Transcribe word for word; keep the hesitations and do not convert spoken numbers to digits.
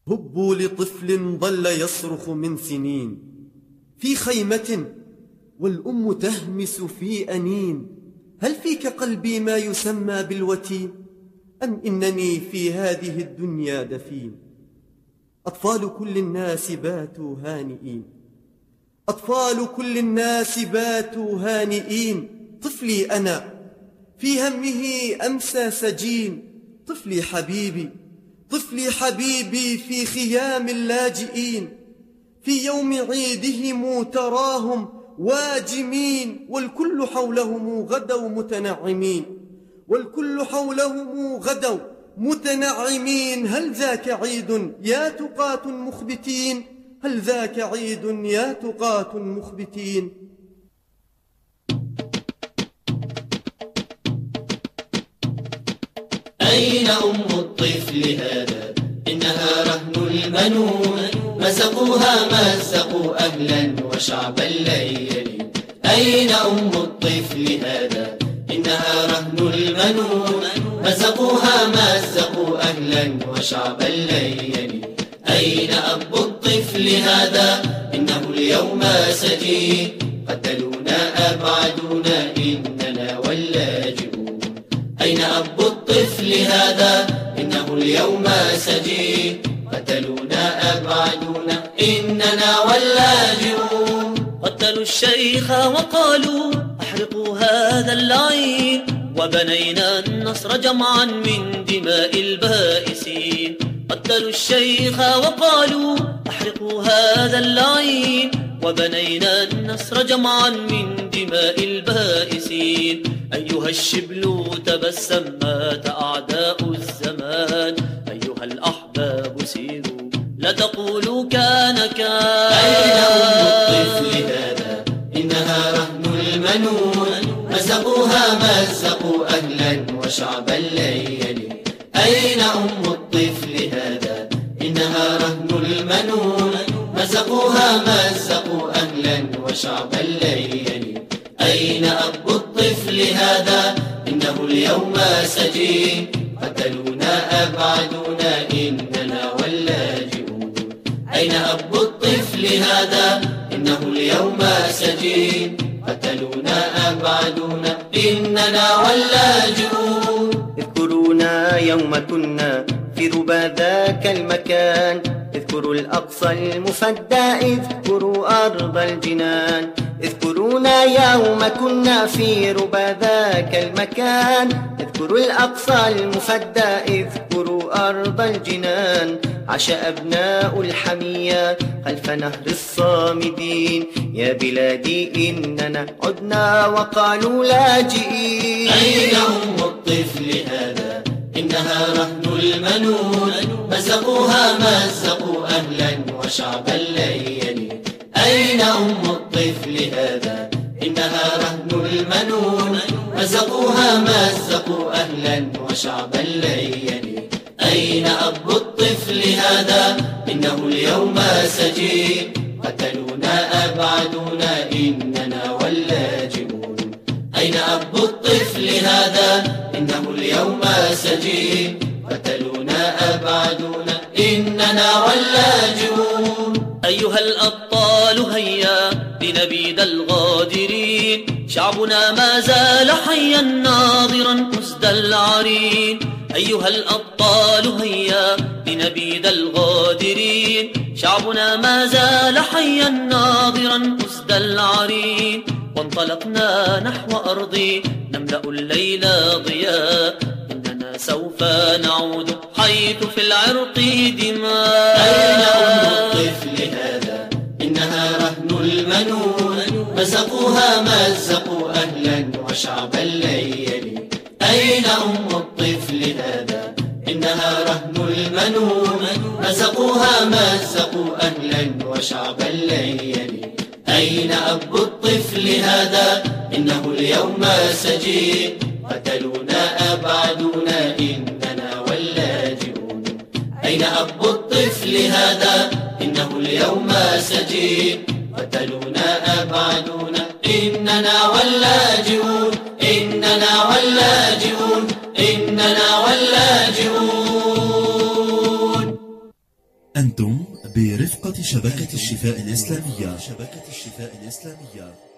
هبوا لطفل ظل يصرخ من سنين في خيمة والأم تهمس في أنين. هل فيك قلبي ما يسمى بالوتين، أم إنني في هذه الدنيا دفين؟ أطفال كل الناس باتوا هانئين، أطفال كل الناس باتوا هانئين. طفلي أنا في همه أمسى سجين، طفلي حبيبي طفلي حبيبي في خيام اللاجئين. في يوم عيدهم تراهم واجمين، والكل حولهم غدوا متنعمين، والكل حولهم غدوا متنعمين. هل ذاك عيد يا تقاة مخبتين، هل ذاك عيد يا تقاة مخبتين. أين أم الطفل هذا؟ إنها رهن المنون، مزقوها مزقوا أهلا وشعبا ليلي. أين أم الطفل هذا؟ إنها رهن المنون، مزقوها مزقوا أهلا وشعبا ليلي. أين أب الطفل هذا؟ إنه اليوم سجين، قتلونا أبعدونا إننا واللاجئون. أين أب الطفل هذا؟ إنه اليوم سجين، قتلونا أبعدونا إننا واللاجئون. قتلوا الشيخ وقالوا أحرقوا هذا اللعين، وبنينا النصر جمعا من دماء البائسين. قتلوا الشيخ وقالوا أحرقوا هذا اللعين، وبنينا النصر جمعا من دماء البائسين. أيها الشبل تبسم مات أعداء الزمان، أيها الأحباب سيروا لا تقولوا كان كان. أين أم الطفل هذا؟ إنها رهن المنون، مزقوها مزقوا أهلا وشعبا ليلي. أين أم الطفل هذا؟ إنها رهن المنون، مزقوها مزقوا أهلا وشعبا ليلي. أين أب الطفل هذا؟ إنه اليوم سجين، قتلونا أبعدونا إننا واللاجئون. أين أب الطفل هذا؟ إنه اليوم سجين، قتلونا أبعدونا إننا واللاجئون. اذكرونا يوم كنا في ربى ذاك المكان، اذكروا الأقصى المفدى، اذكروا أرض الجنان. اذكرونا يوم كنا في ربى ذاك المكان، اذكروا الأقصى المفدى، اذكروا أرض الجنان. عاش أبناء الحمية خلف نهر الصامدين، يا بلادي إننا عدنا وقالوا لاجئين. أين أم الطفل هذا؟ إنها رهن المنون، مزقوها مزقوا أهلا وشعبا ليلي. أين أم الطفل هذا؟ إنها رهن المنون، مزقوها مزقوا أهلا وشعبا ليلي. أين أب الطفل هذا؟ إنه اليوم سجين، قتلونا أبعدونا إننا واللاجئون. أين أب الطفل هذا؟ إنه اليوم سجين، قتلونا أبعدونا إننا واللاجئون. أيها الأبطال هيا لنبيد الغادرين، شعبنا ما زال حيا ناظرا أسد العرين. أيها الأبطال هيا لنبيد الغادرين، شعبنا ما زال حيا ناظرا أسد العرين. وانطلقنا نحو أرض نملأ الليل ضياء، إننا سوف نعود حيث في العرق دماء. أين أم الطفل هذا؟ إنها رهن المنون، مزقوها مزقوا أهلا وشعبا ليلي. أين أم الطفل هذا؟ إنها رهن المنون، مزقوها مزقوا أهلا وشعبا ليلي. أين أب الطفل هذا؟ إنه اليوم سجين، قتلونا أبعدونا إننا واللاجئون. أين أب الطفل هذا؟ إنه اليوم سجين، قتلونا أبعدونا إننا واللاجئون. إننا واللاجئون، إننا واللاجئون. أنتم برفقة شبكة الشفاء الإسلامية.